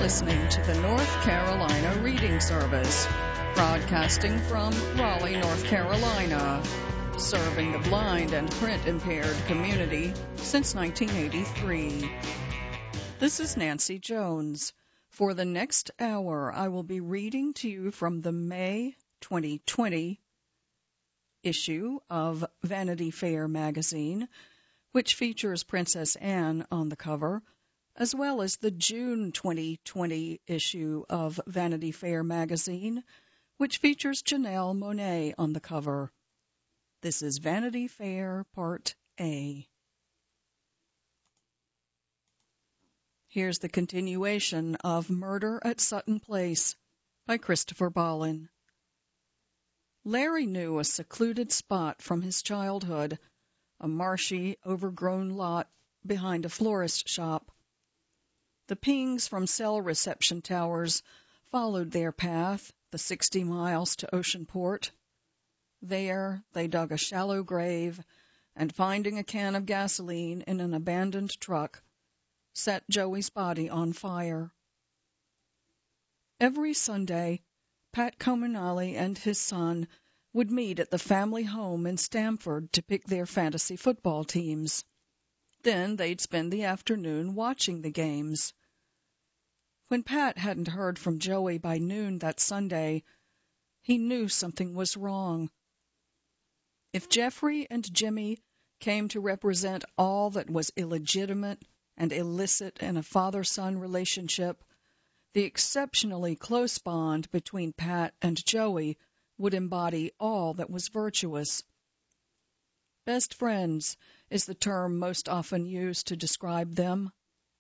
listening to the North Carolina Reading Service, broadcasting from Raleigh, North Carolina, serving the blind and print-impaired community since 1983. This is Nancy Jones. For the next hour, I will be reading to you from the May 2020 issue of Vanity Fair magazine, which features Princess Anne on the cover, as well as the June 2020 issue of Vanity Fair magazine, which features Janelle Monáe on the cover. This is Vanity Fair Part A. Here's the continuation of Murder at Sutton Place by Christopher Ballin. Larry knew a secluded spot from his childhood, a marshy, overgrown lot behind a florist shop. The pings from cell reception towers followed their path, the 60 miles to Oceanport. There they dug a shallow grave, and finding a can of gasoline in an abandoned truck, set Joey's body on fire. Every Sunday, Pat Cominale and his son would meet at the family home in Stamford to pick their fantasy football teams. Then they'd spend the afternoon watching the games. When Pat hadn't heard from Joey by noon that Sunday, he knew something was wrong. If Jeffrey and Jimmy came to represent all that was illegitimate and illicit in a father-son relationship, the exceptionally close bond between Pat and Joey would embody all that was virtuous. Best friends is the term most often used to describe them.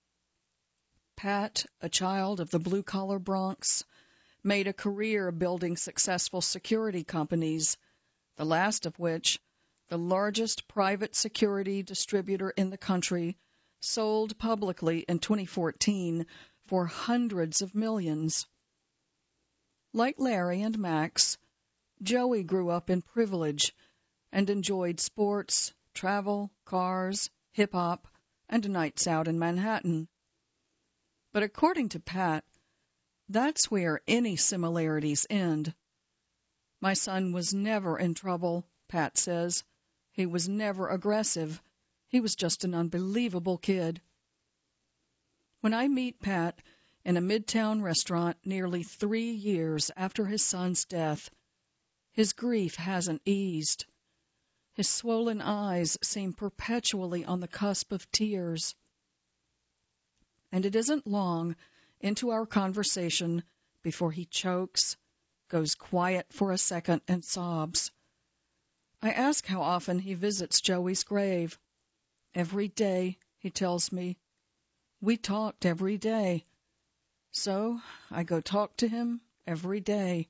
Pat, a child of the blue-collar Bronx, made a career building successful security companies, the last of which, the largest private security distributor in the country, sold publicly in 2014 for hundreds of millions. Like Larry and Max, Joey grew up in privilege and enjoyed sports, travel, cars, hip-hop, and nights out in Manhattan. But according to Pat, that's where any similarities end. My son was never in trouble, Pat says. He was never aggressive. He was just an unbelievable kid. When I meet Pat in a midtown restaurant nearly 3 years after his son's death, his grief hasn't eased. His swollen eyes seem perpetually on the cusp of tears. And it isn't long into our conversation before he chokes, goes quiet for a second, and sobs. I ask how often he visits Joey's grave. Every day, he tells me. We talked every day. So I go talk to him every day.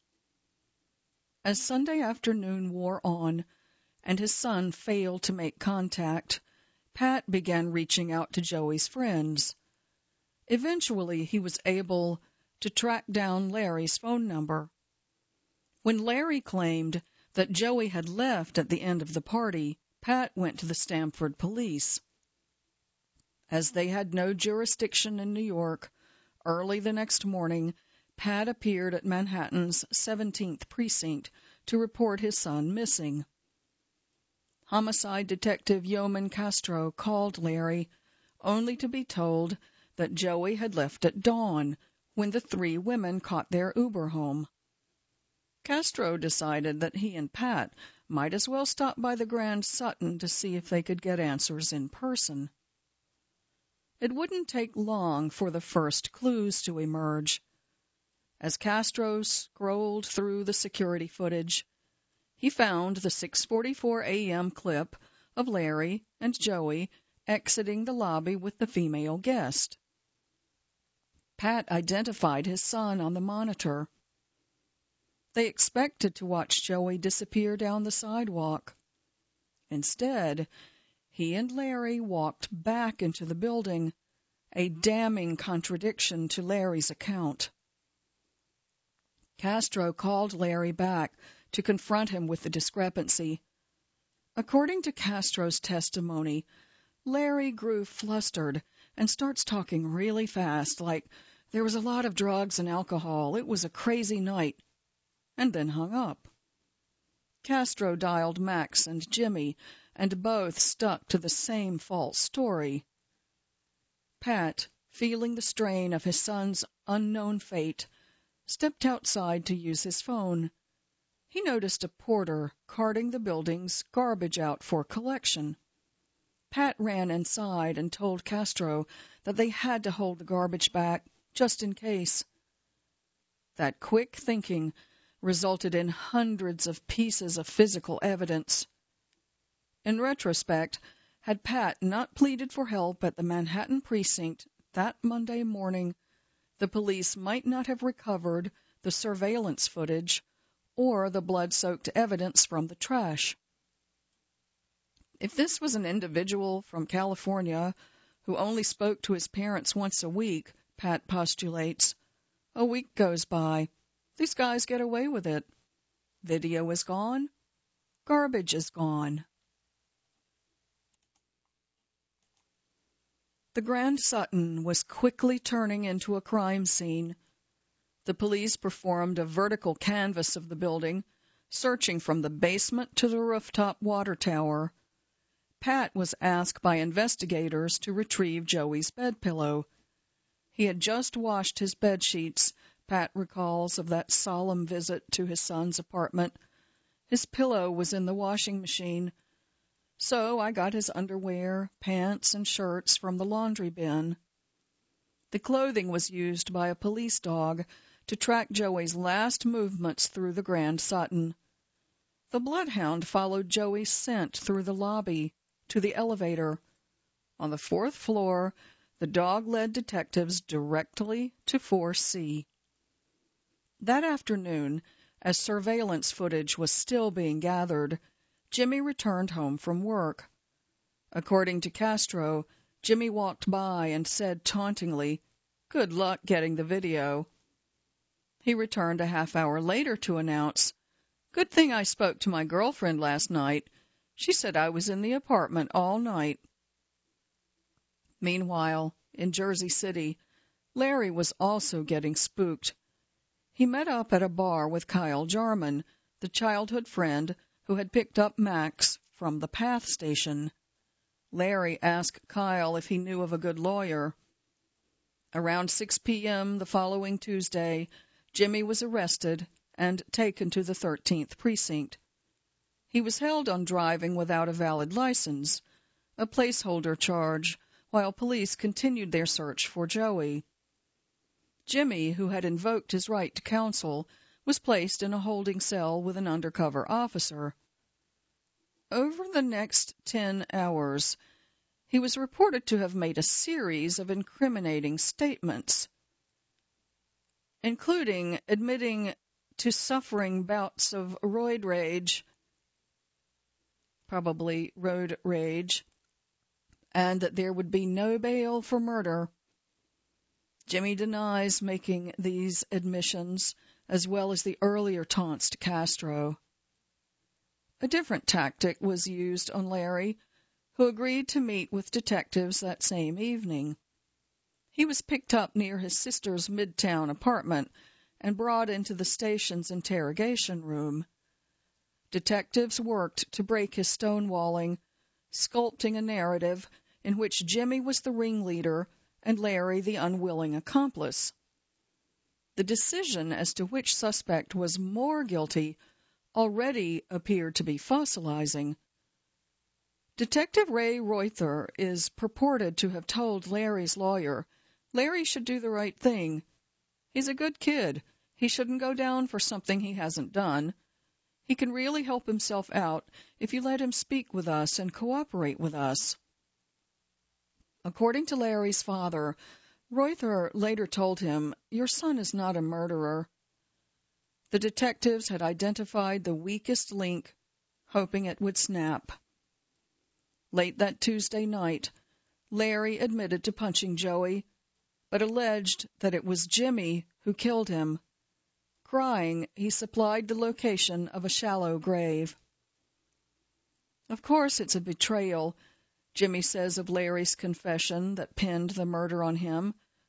As Sunday afternoon wore on, and his son failed to make contact, Pat began reaching out to Joey's friends. Eventually, he was able to track down Larry's phone number. When Larry claimed that Joey had left at the end of the party, Pat went to the Stamford police. As they had no jurisdiction in New York, early the next morning, Pat appeared at Manhattan's 17th Precinct to report his son missing. Homicide Detective Yeoman Castro called Larry, only to be told that Joey had left at dawn when the 3 women caught their Uber home. Castro decided that he and Pat might as well stop by the Grand Sutton to see if they could get answers in person. It wouldn't take long for the first clues to emerge. As Castro scrolled through the security footage, he found the 6:44 a.m. clip of Larry and Joey exiting the lobby with the female guest. Pat identified his son on the monitor. They expected to watch Joey disappear down the sidewalk. Instead, he and Larry walked back into the building, a damning contradiction to Larry's account. Castro called Larry back to confront him with the discrepancy. According to Castro's testimony, Larry grew flustered and starts talking really fast, like There was a lot of drugs and alcohol. It was a crazy night. And then hung up. Castro dialed Max and Jimmy, and both stuck to the same false story. Pat, feeling the strain of his son's unknown fate, stepped outside to use his phone. He noticed a porter carting the building's garbage out for collection. Pat ran inside and told Castro that they had to hold the garbage back, just in case. That quick thinking resulted in hundreds of pieces of physical evidence. In retrospect, had Pat not pleaded for help at the Manhattan precinct that Monday morning, the police might not have recovered the surveillance footage or the blood-soaked evidence from the trash. If this was an individual from California who only spoke to his parents once a week, Pat postulates, a week goes by. These guys get away with it. Video is gone. Garbage is gone. The Grand Sutton was quickly turning into a crime scene. The police performed a vertical canvass of the building, searching from the basement to the rooftop water tower. Pat was asked by investigators to retrieve Joey's bed pillow. He had just washed his bed sheets, Pat recalls, of that solemn visit to his son's apartment. His pillow was in the washing machine. So I got his underwear, pants, and shirts from the laundry bin. The clothing was used by a police dog to track Joey's last movements through the Grand Sutton. The bloodhound followed Joey's scent through the lobby to the elevator. On the 4th floor, the dog led detectives directly to 4C. That afternoon, as surveillance footage was still being gathered, Jimmy returned home from work. According to Castro, Jimmy walked by and said tauntingly, "Good luck getting the video." He returned a half-hour later to announce, "Good thing I spoke to my girlfriend last night. She said I was in the apartment all night." Meanwhile, in Jersey City, Larry was also getting spooked. He met up at a bar with Kyle Jarman, the childhood friend who had picked up Max from the PATH station. Larry asked Kyle if he knew of a good lawyer. Around 6 p.m. the following Tuesday, Jimmy was arrested and taken to the 13th precinct. He was held on driving without a valid license, a placeholder charge, while police continued their search for Joey. Jimmy, who had invoked his right to counsel, was placed in a holding cell with an undercover officer. Over the next 10 hours, he was reported to have made a series of incriminating statements, including admitting to suffering bouts of roid rage, probably road rage, and that there would be no bail for murder. Jimmy denies making these admissions, as well as the earlier taunts to Castro. A different tactic was used on Larry, who agreed to meet with detectives that same evening. He was picked up near his sister's Midtown apartment and brought into the station's interrogation room. Detectives worked to break his stonewalling, sculpting a narrative in which Jimmy was the ringleader and Larry the unwilling accomplice. The decision as to which suspect was more guilty already appeared to be fossilizing. Detective Ray Reuther is purported to have told Larry's lawyer, "Larry should do the right thing. He's a good kid. He shouldn't go down for something he hasn't done. He can really help himself out if you let him speak with us and cooperate with us." According to Larry's father, Reuther later told him, "Your son is not a murderer." The detectives had identified the weakest link, hoping it would snap. Late that Tuesday night, Larry admitted to punching Joey, but alleged that it was Jimmy who killed him. Crying, he supplied the location of a shallow grave. "Of course it's a betrayal," Jimmy says of Larry's confession that pinned the murder on him.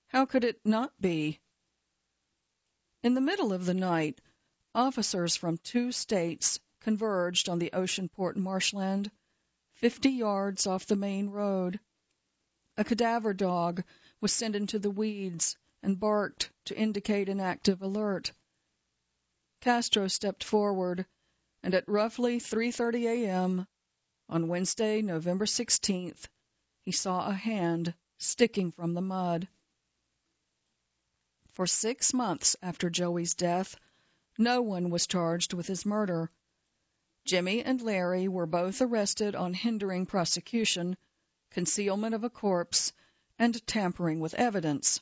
How could it not be? In the middle of the night, officers from 2 states converged on the Oceanport marshland, 50 yards off the main road. A cadaver dog was sent into the weeds and barked to indicate an active alert. Castro stepped forward, and at roughly 3:30 a.m. on Wednesday, November 16th, he saw a hand sticking from the mud. For 6 months after Joey's death, no one was charged with his murder. Jimmy and Larry were both arrested on hindering prosecution, concealment of a corpse, and tampering with evidence.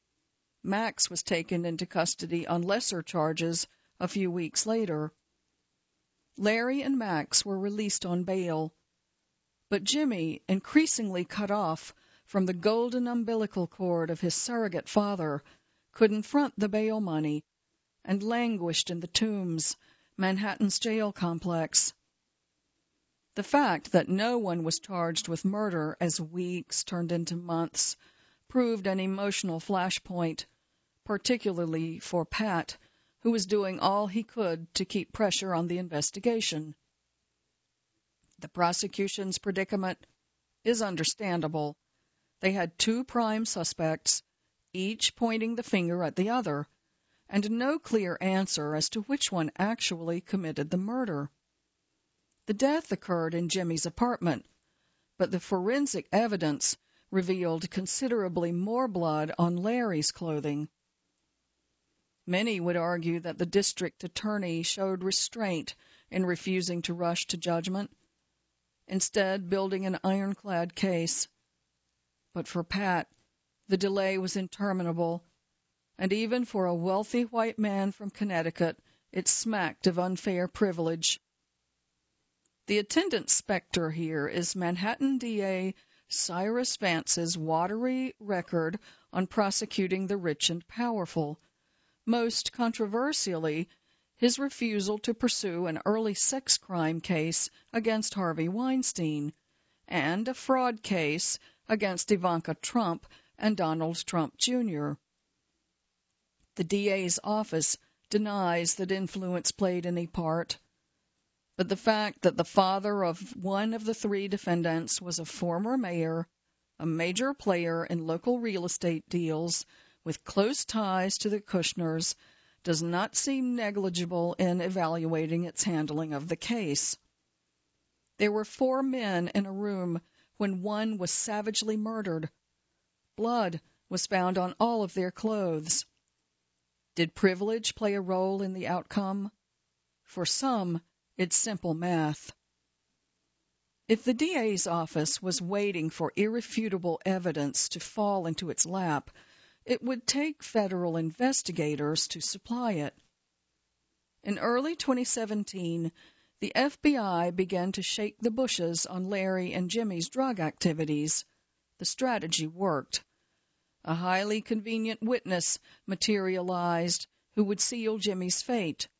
Max was taken into custody on lesser charges a few weeks later. Larry and Max were released on bail, but Jimmy, increasingly cut off from the golden umbilical cord of his surrogate father, couldn't front the bail money and languished in the Tombs, Manhattan's jail complex. The fact that no one was charged with murder as weeks turned into months proved an emotional flashpoint, particularly for Pat, who was doing all he could to keep pressure on the investigation. The prosecution's predicament is understandable. They had 2 prime suspects, each pointing the finger at the other, and no clear answer as to which one actually committed the murder. The death occurred in Jimmy's apartment, but the forensic evidence revealed considerably more blood on Larry's clothing. Many would argue that the district attorney showed restraint in refusing to rush to judgment, instead building an ironclad case. But for Pat, the delay was interminable, and even for a wealthy white man from Connecticut, it smacked of unfair privilege. The attendant specter here is Manhattan DA Cyrus Vance's watery record on prosecuting the rich and powerful. Most controversially, his refusal to pursue an early sex crime case against Harvey Weinstein and a fraud case against Ivanka Trump and Donald Trump Jr. The DA's office denies that influence played any part, but the fact that the father of one of the 3 defendants was a former mayor, a major player in local real estate deals with close ties to the Kushners, does not seem negligible in evaluating its handling of the case. There were 4 men in a room when one was savagely murdered. Blood was found on all of their clothes. Did privilege play a role in the outcome? For some, it's simple math. If the DA's office was waiting for irrefutable evidence to fall into its lap, it would take federal investigators to supply it. In early 2017, the FBI began to shake the bushes on Larry and Jimmy's drug activities. The strategy worked. A highly convenient witness materialized who would seal Jimmy's fate.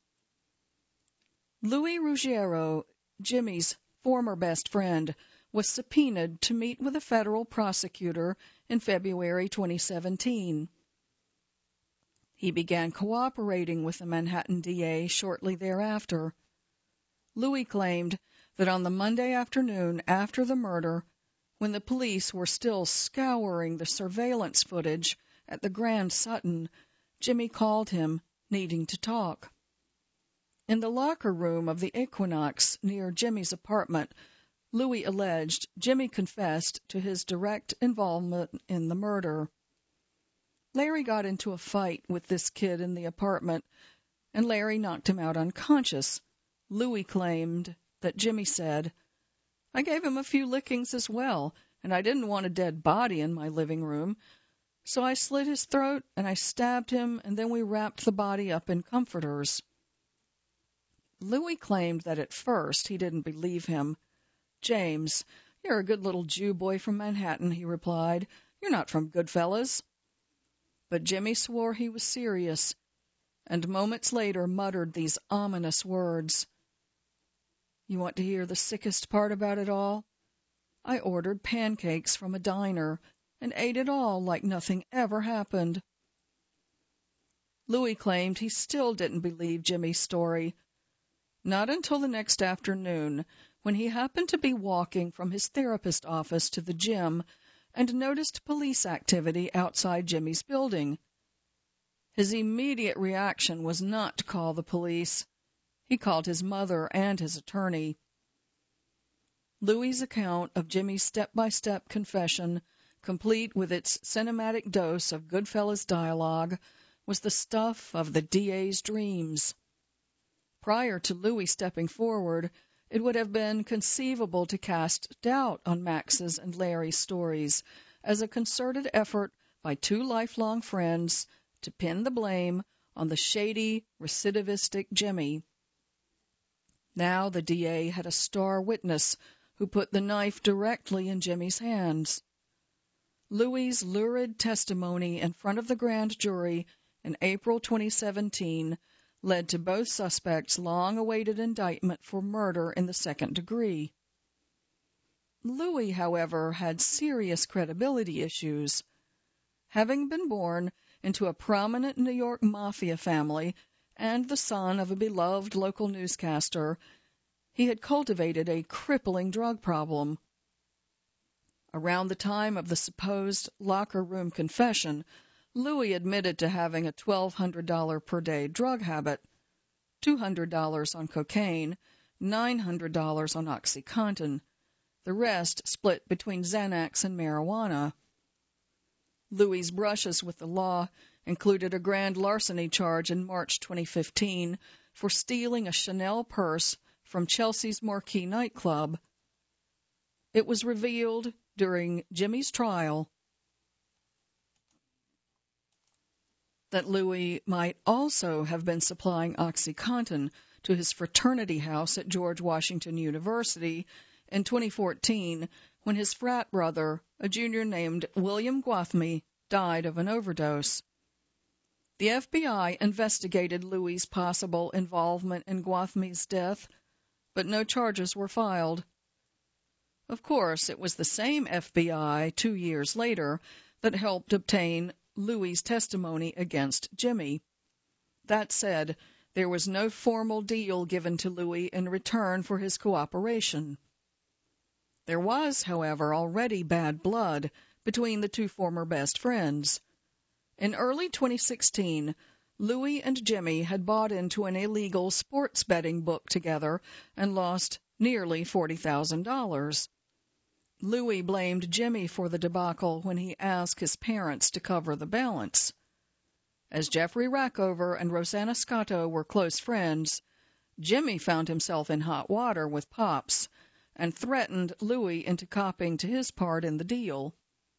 Louis Ruggiero, Jimmy's former best friend, was subpoenaed to meet with a federal prosecutor in February 2017. He began cooperating with the Manhattan DA shortly thereafter. Louis claimed that on the Monday afternoon after the murder, when the police were still scouring the surveillance footage at the Grand Sutton, Jimmy called him, needing to talk. In the locker room of the Equinox near Jimmy's apartment, Louis alleged Jimmy confessed to his direct involvement in the murder. Larry got into a fight with this kid in the apartment, and Larry knocked him out unconscious. Louis claimed that Jimmy said, "I gave him a few lickings as well, and I didn't want a dead body in my living room, so I slit his throat and I stabbed him, and then we wrapped the body up in comforters." Louis claimed that at first he didn't believe him. "James, you're a good little Jew boy from Manhattan," he replied. "You're not from Goodfellas." But Jimmy swore he was serious, and moments later muttered these ominous words. "You want to hear the sickest part about it all? I ordered pancakes from a diner, and ate it all like nothing ever happened. Louis claimed he still didn't believe Jimmy's story. Not until the next afternoon, when he happened to be walking from his therapist office to the gym and noticed police activity outside Jimmy's building. His immediate reaction was not to call the police. He called his mother and his attorney. Louis's account of Jimmy's step-by-step confession, complete with its cinematic dose of Goodfellas dialogue, was the stuff of the DA's dreams. Prior to Louis stepping forward, it would have been conceivable to cast doubt on Max's and Larry's stories as a concerted effort by two lifelong friends to pin the blame on the shady, recidivistic Jimmy. Now the DA had a star witness who put the knife directly in Jimmy's hands. Louis's lurid testimony in front of the grand jury in April 2017 led to both suspects' long-awaited indictment for murder in the second degree. Louis, however, had serious credibility issues. Having been born into a prominent New York mafia family and the son of a beloved local newscaster, he had cultivated a crippling drug problem. Around the time of the supposed locker room confession, Louis admitted to having a $1,200 per day drug habit, $200 on cocaine, $900 on OxyContin, the rest split between Xanax and marijuana. Louis's brushes with the law included a grand larceny charge in March 2015 for stealing a Chanel purse from Chelsea's Marquee nightclub. It was revealed during Jimmy's trial that Louis might also have been supplying OxyContin to his fraternity house at George Washington University in 2014 when his frat brother, a junior named William Gwathmey, died of an overdose. The FBI investigated Louis's possible involvement in Gwathmey's death, but no charges were filed. Of course, it was the same FBI 2 years later that helped obtain Louis's testimony against Jimmy. That said, there was no formal deal given to Louis in return for his cooperation. There was, however, already bad blood between the two former best friends. In early 2016, Louis and Jimmy had bought into an illegal sports betting book together and lost nearly $40,000. Louis blamed Jimmy for the debacle when he asked his parents to cover the balance. As Jeffrey Rackover and Rosanna Scotto were close friends, Jimmy found himself in hot water with Pops and threatened Louis into copying to his part in the deal.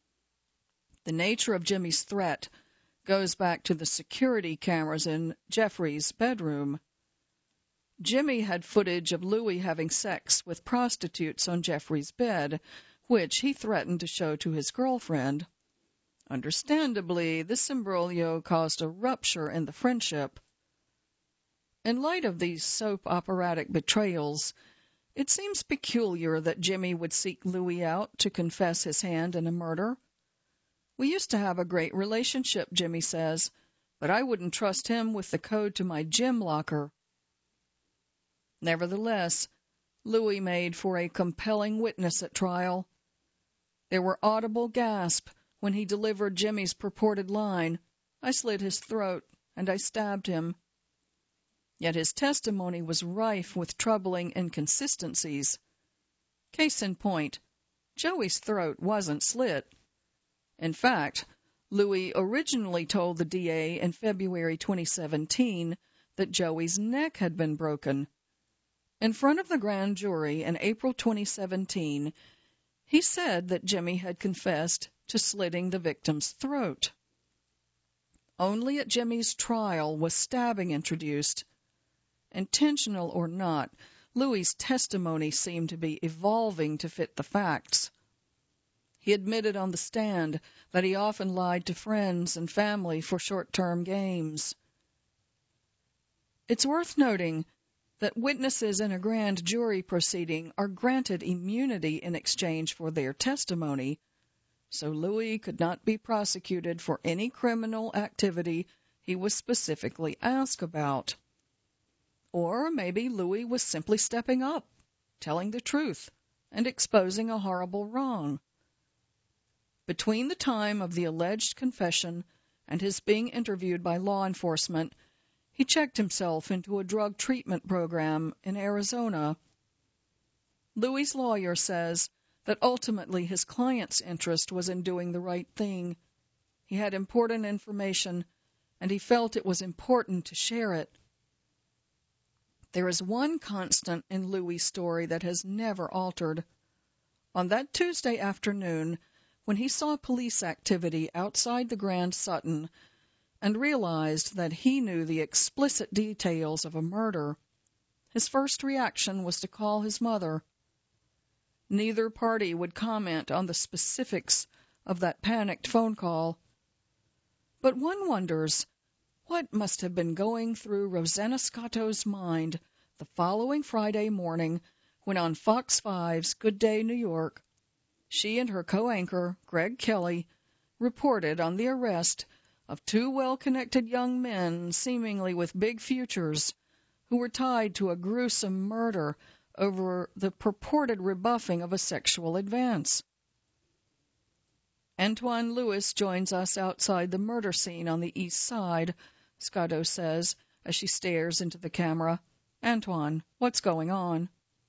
The nature of Jimmy's threat goes back to the security cameras in Jeffrey's bedroom. Jimmy had footage of Louis having sex with prostitutes on Jeffrey's bed, which he threatened to show to his girlfriend. Understandably, this imbroglio caused a rupture in the friendship. In light of these soap operatic betrayals, it seems peculiar that Jimmy would seek Louis out to confess his hand in a murder. We used to have a great relationship, Jimmy says, but I wouldn't trust him with the code to my gym locker. Nevertheless, Louis made for a compelling witness at trial. There were audible gasps when he delivered Jimmy's purported line, "I slit his throat, and I stabbed him." Yet his testimony was rife with troubling inconsistencies. Case in point, Joey's throat wasn't slit. In fact, Louis originally told the DA in February 2017 that Joey's neck had been broken. In front of the grand jury in April 2017, he said that Jimmy had confessed to slitting the victim's throat. Only at Jimmy's trial was stabbing introduced. Intentional or not, Louis's testimony seemed to be evolving to fit the facts. He admitted on the stand that he often lied to friends and family for short-term gains. It's worth noting that witnesses in a grand jury proceeding are granted immunity in exchange for their testimony. so Louis could not be prosecuted for any criminal activity he was specifically asked about. Or maybe Louis was simply stepping up, telling the truth, and exposing a horrible wrong. Between the time of the alleged confession and his being interviewed by law enforcement, he checked himself into a drug treatment program in Arizona. Louis's lawyer says that ultimately his client's interest was in doing the right thing. He had important information, and he felt it was important to share it. There is one constant in Louis's story that has never altered. On that Tuesday afternoon, when he saw police activity outside the Grand Sutton and realized that he knew the explicit details of a murder, his first reaction was to call his mother. Neither party would comment on the specifics of that panicked phone call. But one wonders what must have been going through Rosanna Scotto's mind the following Friday morning when on Fox 5's Good Day New York, she and her co-anchor, Greg Kelly, reported on the arrest of two well-connected young men, seemingly with big futures, who were tied to a gruesome murder over the purported rebuffing of a sexual advance. Antoine Lewis joins us outside the murder scene on the east side, Scotto says as she stares into the camera. Antoine, what's going on?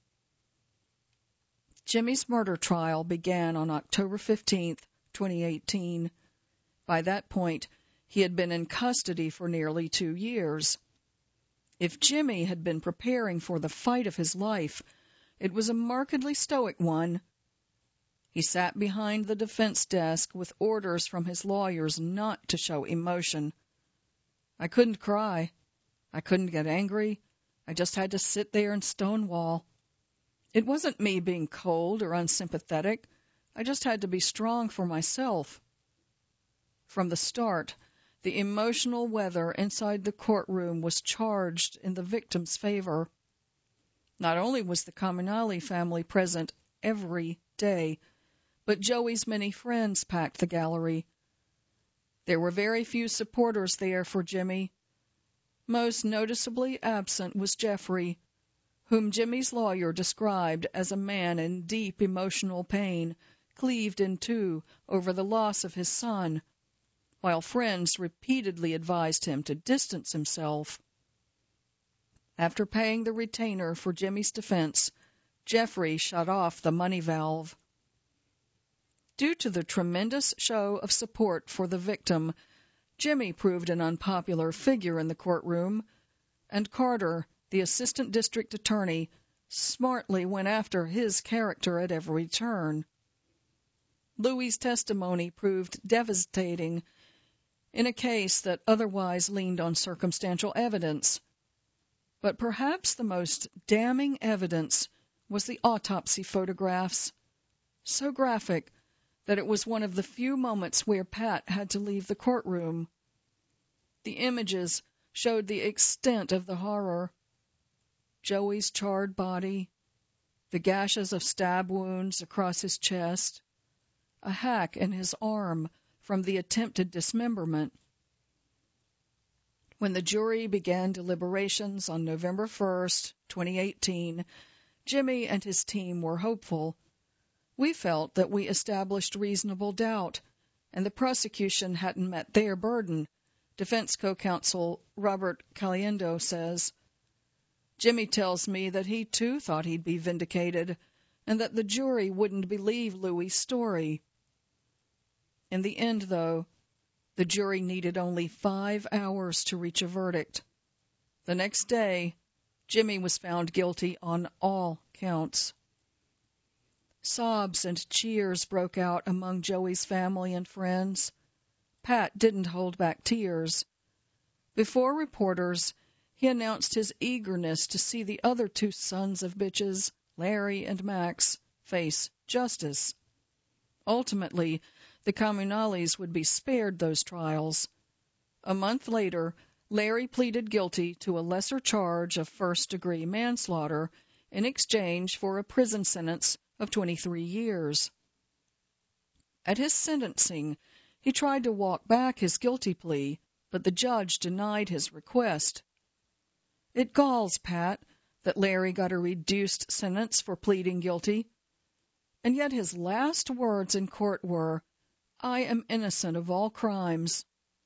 Jimmy's murder trial began on October 15, 2018. By that point, he had been in custody for nearly 2 years. If Jimmy had been preparing for the fight of his life, it was a markedly stoic one. He sat behind the defense desk with orders from his lawyers not to show emotion. I couldn't cry. I couldn't get angry. I just had to sit there and stonewall. It wasn't me being cold or unsympathetic. I just had to be strong for myself. From the start, the emotional weather inside the courtroom was charged in the victim's favor. Not only was the Carminale family present every day, but Joey's many friends packed the gallery. There were very few supporters there for Jimmy. Most noticeably absent was Jeffrey, whom Jimmy's lawyer described as a man in deep emotional pain, cleaved in two over the loss of his son, while friends repeatedly advised him to distance himself. After paying the retainer for Jimmy's defense, Jeffrey shut off the money valve. Due to the tremendous show of support for the victim, Jimmy proved an unpopular figure in the courtroom, and Carter, the assistant district attorney, smartly went after his character at every turn. Louis's testimony proved devastating in a case that otherwise leaned on circumstantial evidence. But perhaps the most damning evidence was the autopsy photographs, so graphic that it was one of the few moments where Pat had to leave the courtroom. The images showed the extent of the horror. Joey's charred body, the gashes of stab wounds across his chest, a hack in his arm from the attempted dismemberment. When the jury began deliberations on November 1st, 2018, Jimmy and his team were hopeful. We felt that we established reasonable doubt, and the prosecution hadn't met their burden, defense co-counsel Robert Caliendo says. Jimmy tells me that he too thought he'd be vindicated, and that the jury wouldn't believe Louis's story. In the end, though, the jury needed only 5 hours to reach a verdict. The next day, Jimmy was found guilty on all counts. Sobs and cheers broke out among Joey's family and friends. Pat didn't hold back tears. Before reporters, he announced his eagerness to see the other two sons of bitches, Larry and Max, face justice. Ultimately, the Carminales would be spared those trials. A month later, Larry pleaded guilty to a lesser charge of first-degree manslaughter in exchange for a prison sentence of 23 years. At his sentencing, he tried to walk back his guilty plea, but the judge denied his request. It galls Pat that Larry got a reduced sentence for pleading guilty, and yet his last words in court were, "I am innocent of all crimes."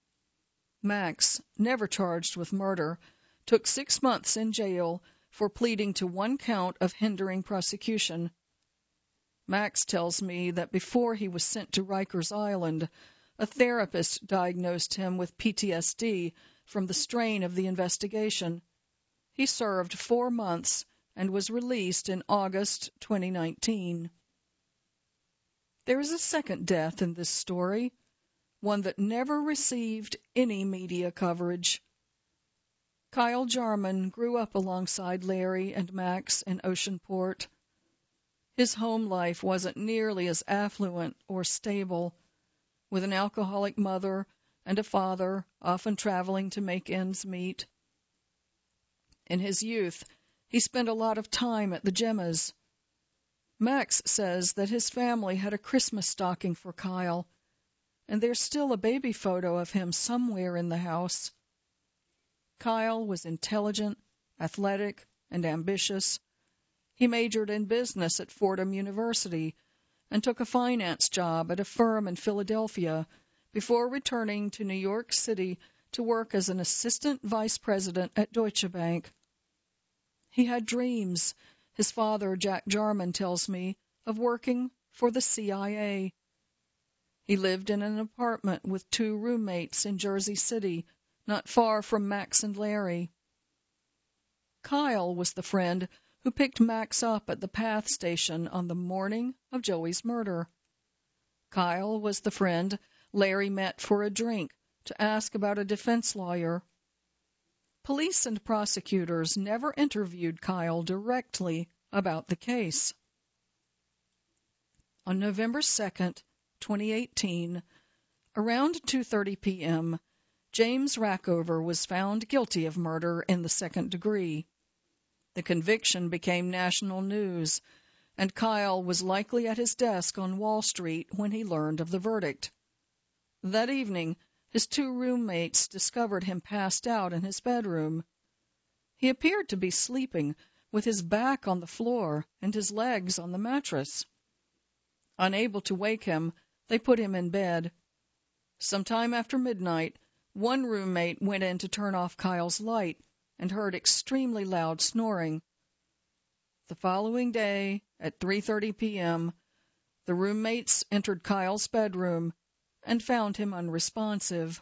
Max, never charged with murder, took 6 months in jail for pleading to one count of hindering prosecution. Max tells me that before he was sent to Rikers Island, a therapist diagnosed him with PTSD from the strain of the investigation. He served 4 months and was released in August 2019. There is a second death in this story, one that never received any media coverage. Kyle Jarman grew up alongside Larry and Max in Oceanport. His home life wasn't nearly as affluent or stable, with an alcoholic mother and a father often traveling to make ends meet. In his youth, he spent a lot of time at the Gemmas. Max says that his family had a Christmas stocking for Kyle, and there's still a baby photo of him somewhere in the house. Kyle was intelligent, athletic, and ambitious. He majored in business at Fordham University and took a finance job at a firm in Philadelphia before returning to New York City to work as an assistant vice president at Deutsche Bank. He had dreams, his father, Jack Jarman, tells me, of working for the CIA. He lived in an apartment with 2 roommates in Jersey City, not far from Max and Larry. Kyle was the friend who picked Max up at the PATH station on the morning of Joey's murder. Kyle was the friend Larry met for a drink to ask about a defense lawyer. Police and prosecutors never interviewed Kyle directly about the case. On November 2nd, 2018, around 2:30 p.m., James Rackover was found guilty of murder in the second degree. The conviction became national news, and Kyle was likely at his desk on Wall Street when he learned of the verdict. That evening, his 2 roommates discovered him passed out in his bedroom. He appeared to be sleeping, with his back on the floor and his legs on the mattress. Unable to wake him, they put him in bed. Sometime after midnight, one roommate went in to turn off Kyle's light and heard extremely loud snoring. The following day, at 3:30 p.m., the roommates entered Kyle's bedroom and found him unresponsive.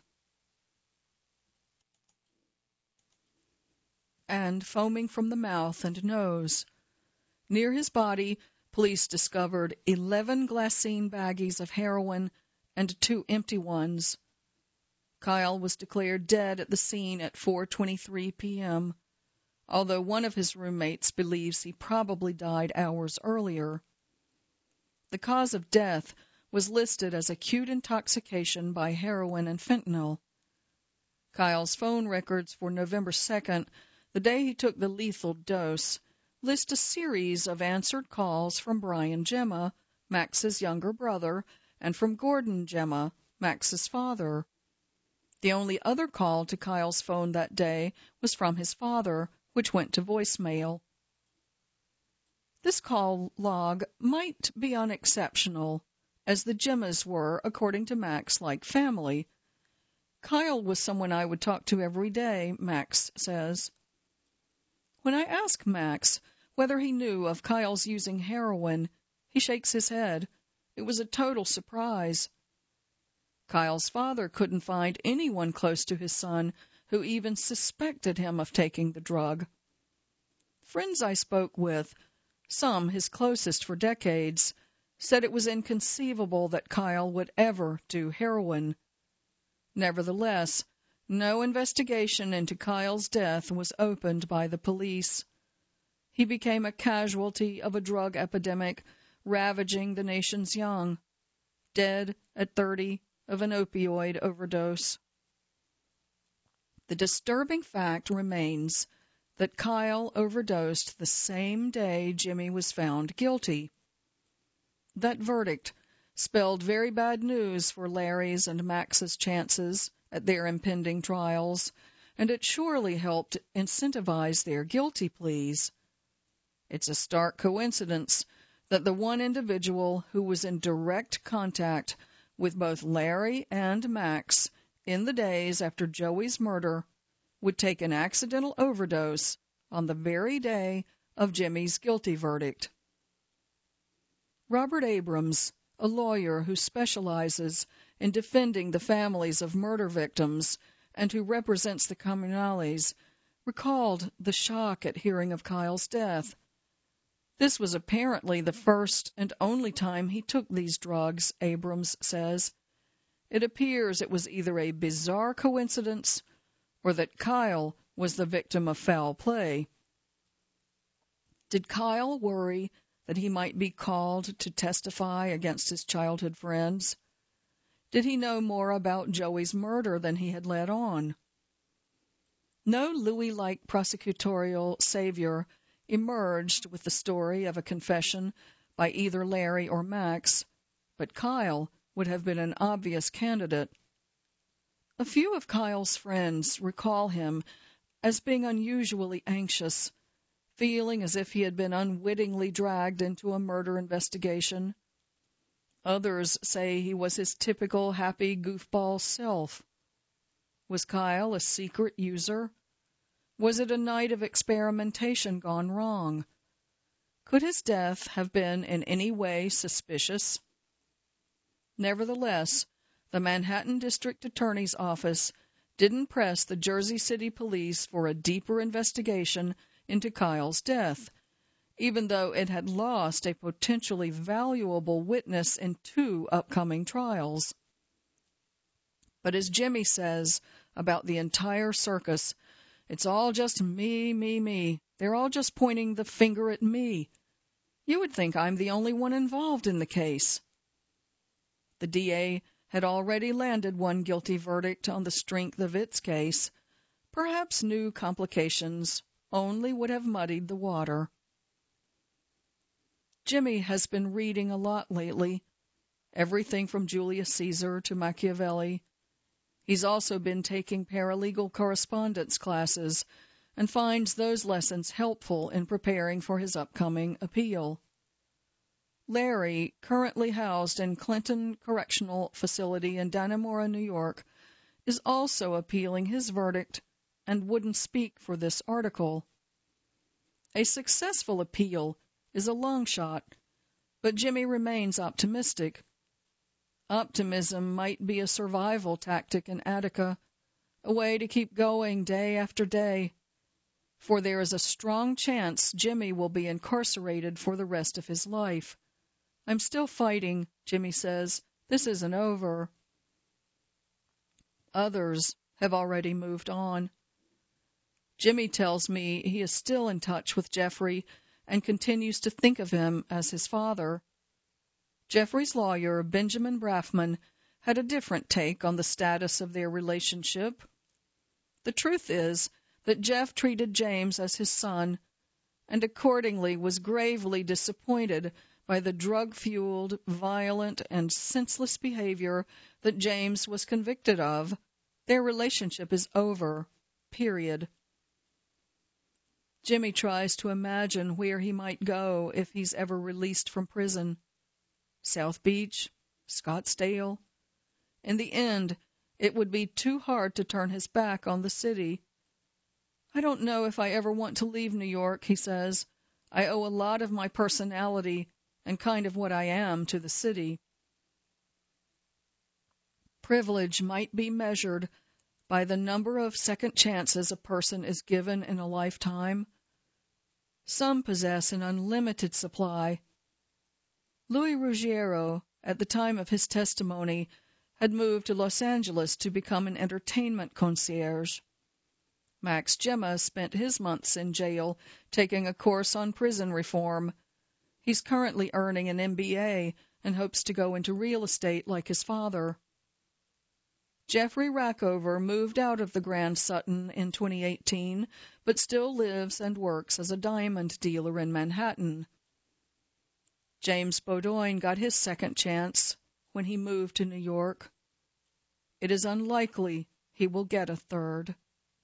And foaming from the mouth and nose. Near his body, police discovered 11 glassine baggies of heroin and 2 empty ones. Kyle was declared dead at the scene at 4:23 p.m., although one of his roommates believes he probably died hours earlier. The cause of death was listed as acute intoxication by heroin and fentanyl. Kyle's phone records for November 2nd, the day he took the lethal dose, list a series of answered calls from Brian Gemma, Max's younger brother, and from Gordon Gemma, Max's father. The only other call to Kyle's phone that day was from his father, which went to voicemail. This call log might be unexceptional, as the Gemmas were, according to Max, like family. Kyle was someone I would talk to every day, Max says. When I ask Max whether he knew of Kyle's using heroin, he shakes his head. It was a total surprise. Kyle's father couldn't find anyone close to his son who even suspected him of taking the drug. Friends I spoke with, some his closest for decades, said it was inconceivable that Kyle would ever do heroin. Nevertheless, no investigation into Kyle's death was opened by the police. He became a casualty of a drug epidemic ravaging the nation's young, dead at 30 of an opioid overdose. The disturbing fact remains that Kyle overdosed the same day Jimmy was found guilty. That verdict, spelled very bad news for Larry's and Max's chances at their impending trials, and it surely helped incentivize their guilty pleas. It's a stark coincidence that the one individual who was in direct contact with both Larry and Max in the days after Joey's murder would take an accidental overdose on the very day of Jimmy's guilty verdict. Robert Abrams, a lawyer who specializes in defending the families of murder victims and who represents the Comunales, recalled the shock at hearing of Kyle's death. This was apparently the first and only time he took these drugs, Abrams says. It appears it was either a bizarre coincidence or that Kyle was the victim of foul play. Did Kyle worry that he might be called to testify against his childhood friends? Did he know more about Joey's murder than he had let on? No Louis-like prosecutorial savior emerged with the story of a confession by either Larry or Max, but Kyle would have been an obvious candidate. A few of Kyle's friends recall him as being unusually anxious, feeling as if he had been unwittingly dragged into a murder investigation. Others say he was his typical happy goofball self. Was Kyle a secret user? Was it a night of experimentation gone wrong? Could his death have been in any way suspicious? Nevertheless, the Manhattan District Attorney's Office didn't press the Jersey City Police for a deeper investigation into Kyle's death, even though it had lost a potentially valuable witness in 2 upcoming trials. But as Jimmy says about the entire circus, it's all just me, me, me. They're all just pointing the finger at me. You would think I'm the only one involved in the case. The DA had already landed one guilty verdict on the strength of its case. Perhaps new complications only would have muddied the water. Jimmy has been reading a lot lately, everything from Julius Caesar to Machiavelli. He's also been taking paralegal correspondence classes and finds those lessons helpful in preparing for his upcoming appeal. Larry, currently housed in Clinton Correctional Facility in Dannemora, New York, is also appealing his verdict and wouldn't speak for this article. A successful appeal is a long shot, but Jimmy remains optimistic. Optimism might be a survival tactic in Attica, a way to keep going day after day, for there is a strong chance Jimmy will be incarcerated for the rest of his life. I'm still fighting, Jimmy says. This isn't over. Others have already moved on. Jimmy tells me he is still in touch with Jeffrey and continues to think of him as his father. Jeffrey's lawyer, Benjamin Braffman, had a different take on the status of their relationship. The truth is that Jeff treated James as his son and accordingly was gravely disappointed by the drug-fueled, violent, and senseless behavior that James was convicted of. Their relationship is over, period. Jimmy tries to imagine where he might go if he's ever released from prison. South Beach, Scottsdale. In the end, it would be too hard to turn his back on the city. I don't know if I ever want to leave New York, he says. I owe a lot of my personality and kind of what I am to the city. Privilege might be measured by the number of second chances a person is given in a lifetime. Some possess an unlimited supply. Louis Ruggiero, at the time of his testimony, had moved to Los Angeles to become an entertainment concierge. Max Gemma spent his months in jail taking a course on prison reform. He's currently earning an MBA and hopes to go into real estate like his father. Jeffrey Rackover moved out of the Grand Sutton in 2018, but still lives and works as a diamond dealer in Manhattan. James Bowdoin got his second chance when he moved to New York. It is unlikely he will get a third.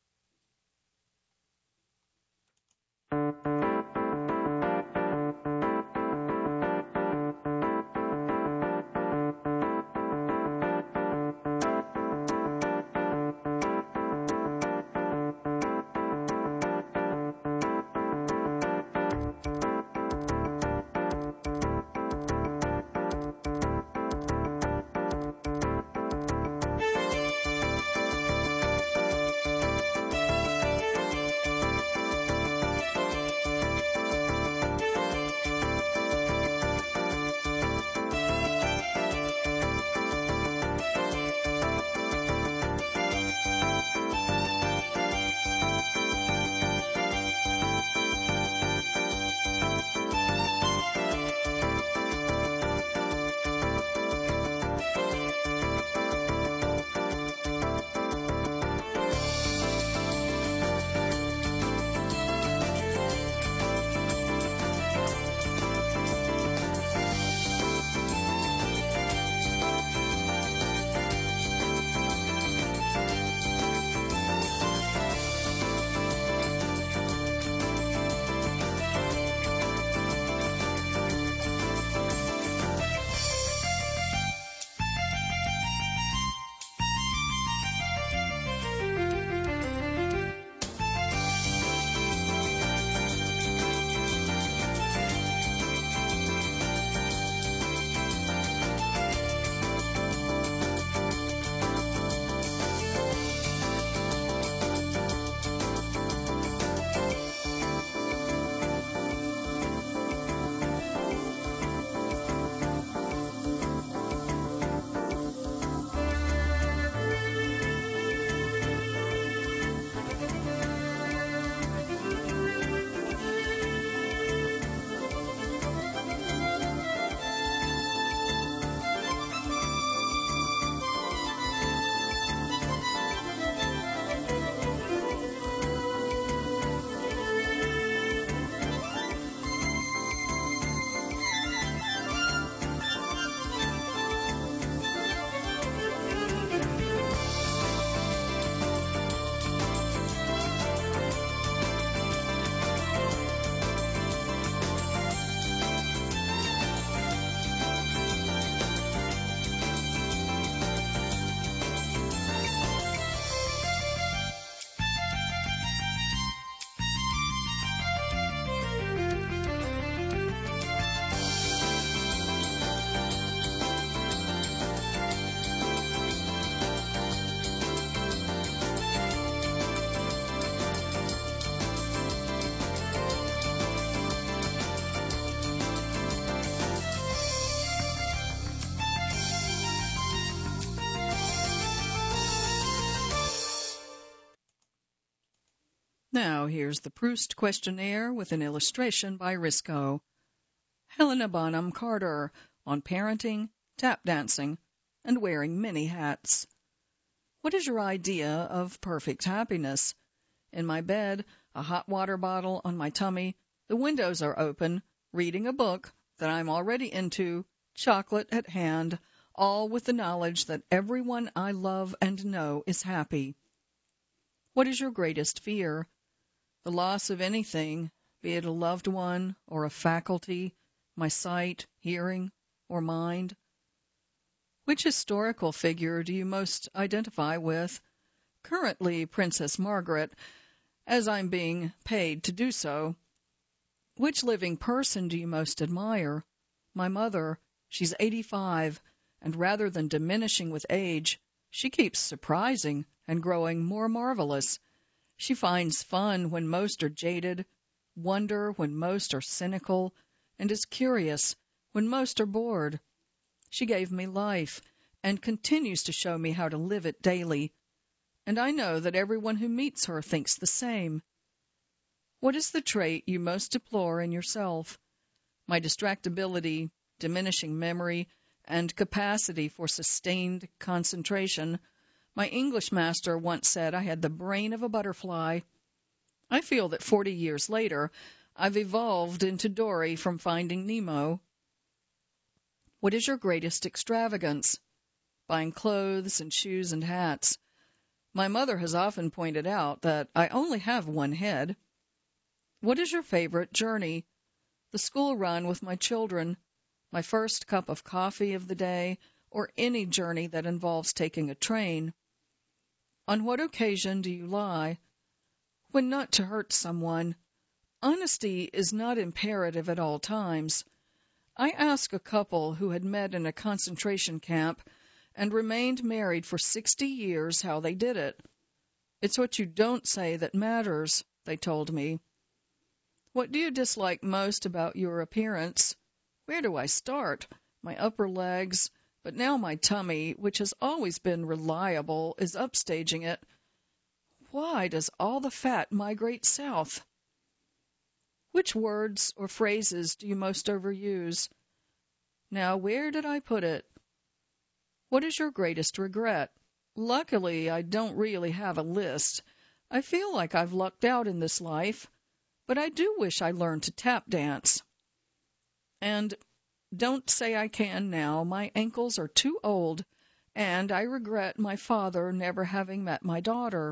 Now here's the Proust questionnaire with an illustration by Risco. Helena Bonham Carter on parenting, tap dancing, and wearing many hats. What is your idea of perfect happiness? In my bed, a hot water bottle on my tummy, the windows are open, reading a book that I'm already into, chocolate at hand, all with the knowledge that everyone I love and know is happy. What is your greatest fear? The loss of anything, be it a loved one or a faculty, my sight, hearing, or mind. Which historical figure do you most identify with? Currently Princess Margaret, as I'm being paid to do so. Which living person do you most admire? My mother. She's 85, and rather than diminishing with age, she keeps surprising and growing more marvelous. She finds fun when most are jaded, wonder when most are cynical, and is curious when most are bored. She gave me life and continues to show me how to live it daily, and I know that everyone who meets her thinks the same. What is the trait you most deplore in yourself? My distractibility, diminishing memory, and capacity for sustained concentration. My English master once said I had the brain of a butterfly. I feel that 40 years later, I've evolved into Dory from Finding Nemo. What is your greatest extravagance? Buying clothes and shoes and hats. My mother has often pointed out that I only have one head. What is your favorite journey? The school run with my children, my first cup of coffee of the day, or any journey that involves taking a train. On what occasion do you lie? When not to hurt someone. Honesty is not imperative at all times. I asked a couple who had met in a concentration camp and remained married for 60 years how they did it. It's what you don't say that matters, they told me. What do you dislike most about your appearance? Where do I start? My upper legs, but now my tummy, which has always been reliable, is upstaging it. Why does all the fat migrate south? Which words or phrases do you most overuse? Now, where did I put it? What is your greatest regret? Luckily, I don't really have a list. I feel like I've lucked out in this life, but I do wish I learned to tap dance. And don't say I can now. My ankles are too old, and I regret my father never having met my daughter.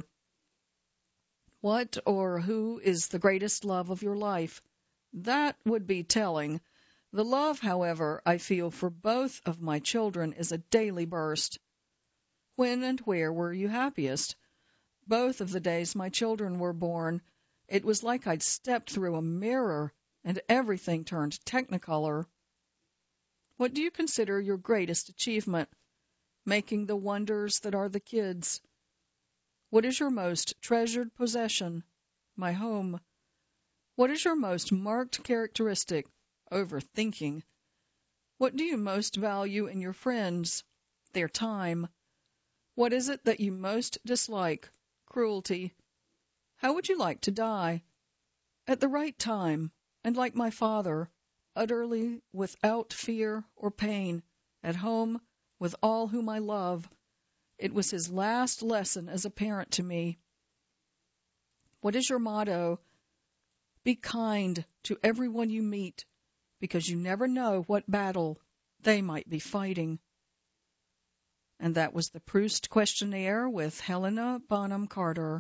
What or who is the greatest love of your life? That would be telling. The love, however, I feel for both of my children is a daily burst. When and where were you happiest? Both of the days my children were born, it was like I'd stepped through a mirror and everything turned technicolor. What do you consider your greatest achievement? Making the wonders that are the kids. What is your most treasured possession? My home. What is your most marked characteristic? Overthinking. What do you most value in your friends? Their time. What is it that you most dislike? Cruelty. How would you like to die? At the right time, and like my father, utterly without fear or pain, at home with all whom I love. It was his last lesson as a parent to me. What is your motto? Be kind to everyone you meet, because you never know what battle they might be fighting. And that was the Proust Questionnaire with Helena Bonham Carter.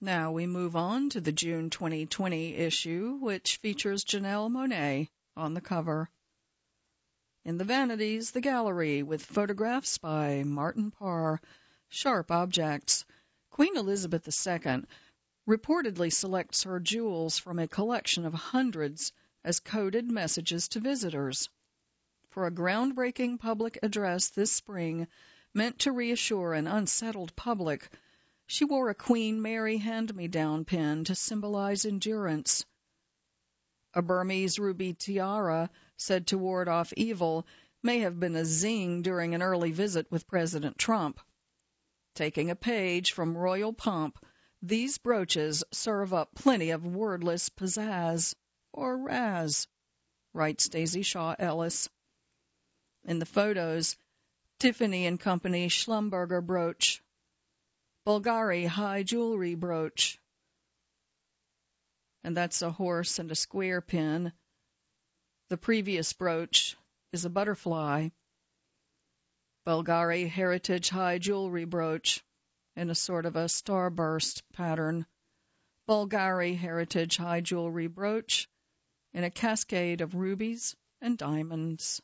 Now we move on to the June 2020 issue, which features Janelle Monáe on the cover. In the Vanities, the gallery with photographs by Martin Parr. Sharp objects. Queen Elizabeth II reportedly selects her jewels from a collection of hundreds as coded messages to visitors. For a groundbreaking public address this spring, meant to reassure an unsettled public, she wore a Queen Mary hand-me-down pin to symbolize endurance. A Burmese ruby tiara, said to ward off evil, may have been a zing during an early visit with President Trump. Taking a page from royal pomp, these brooches serve up plenty of wordless pizzazz, or razz, writes Daisy Shaw Ellis. In the photos, Tiffany & Company Schlumberger brooch, Bulgari high jewelry brooch, and that's a horse and a square pin. The previous brooch is a butterfly. Bulgari heritage high jewelry brooch in a sort of a starburst pattern. Bulgari heritage high jewelry brooch in a cascade of rubies and diamonds.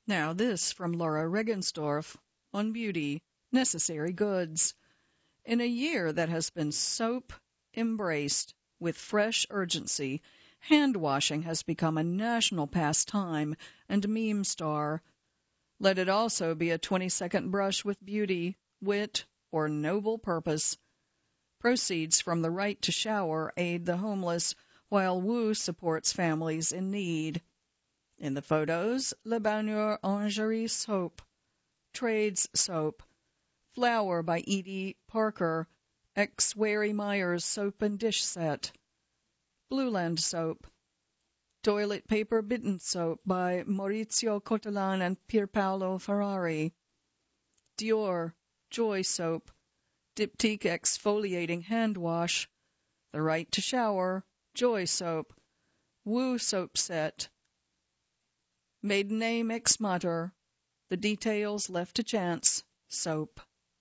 Now this from Laura Regensdorf on beauty, necessary goods. In a year that has been soap embraced with fresh urgency, hand washing has become a national pastime and meme star. Let it also be a 20-second brush with beauty, wit, or noble purpose. Proceeds from the right to shower aid the homeless, while Woo supports families in need. In the photos, Le Bagneur Lingerie Soap, Trades Soap, Flower by Edie Parker, ex-Wary Myers Soap and Dish Set, Blueland Soap, Toilet Paper Bitten Soap by Maurizio Cotolan and Pierpaolo Ferrari, Dior Joy Soap, Diptyque Exfoliating Hand Wash, The Right to Shower, Joy Soap, Woo Soap Set, Maiden Name Ex Mater, The Details Left to Chance, Soap.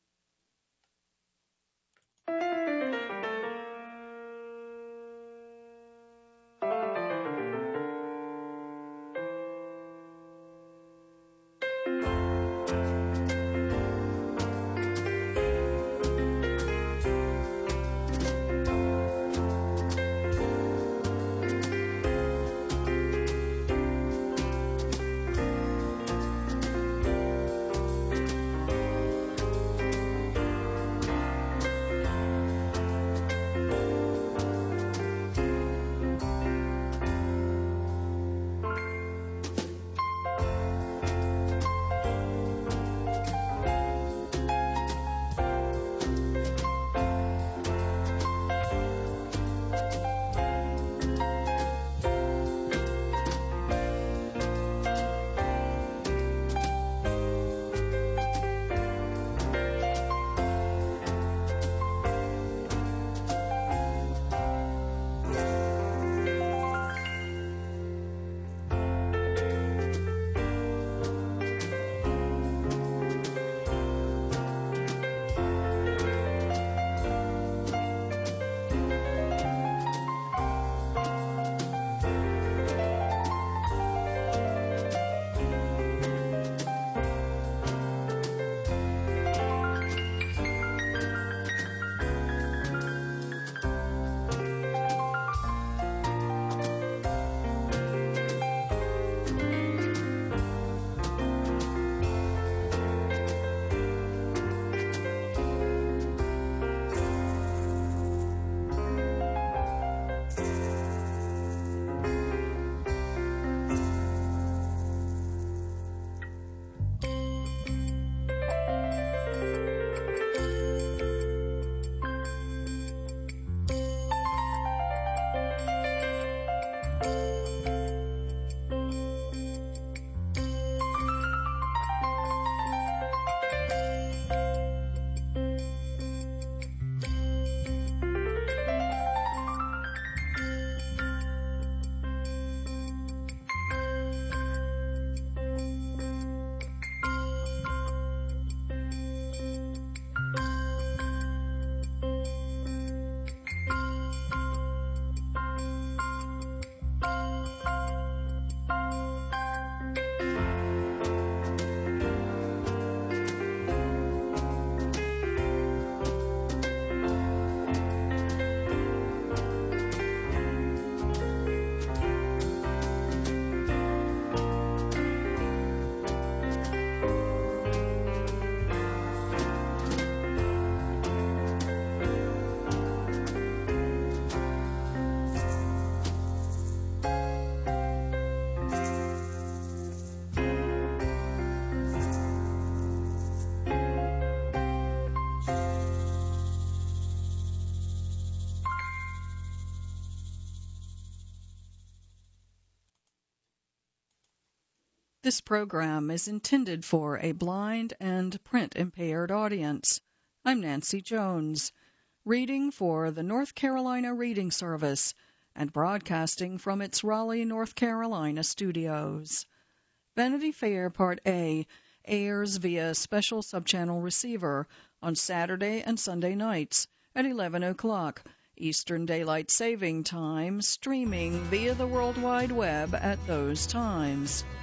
This program is intended for a blind and print-impaired audience. I'm Nancy Jones, reading for the North Carolina Reading Service and broadcasting from its Raleigh, North Carolina studios. Vanity Fair Part A airs via special subchannel receiver on Saturday and Sunday nights at 11 o'clock Eastern Daylight Saving Time, streaming via the World Wide Web at those times.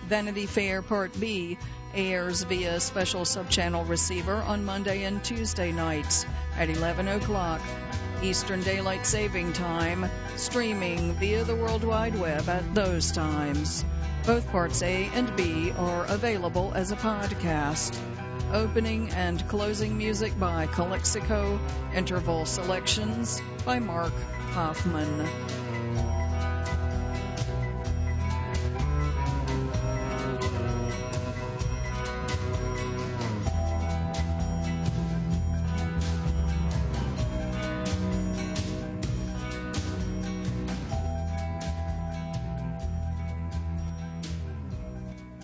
Vanity Fair Part B airs via special subchannel receiver on Monday and Tuesday nights at 11 o'clock Eastern Daylight Saving Time, streaming via the World Wide Web at those times. Both Parts A and B are available as a podcast. Opening and closing music by Calexico, interval selections by Mark Hoffman.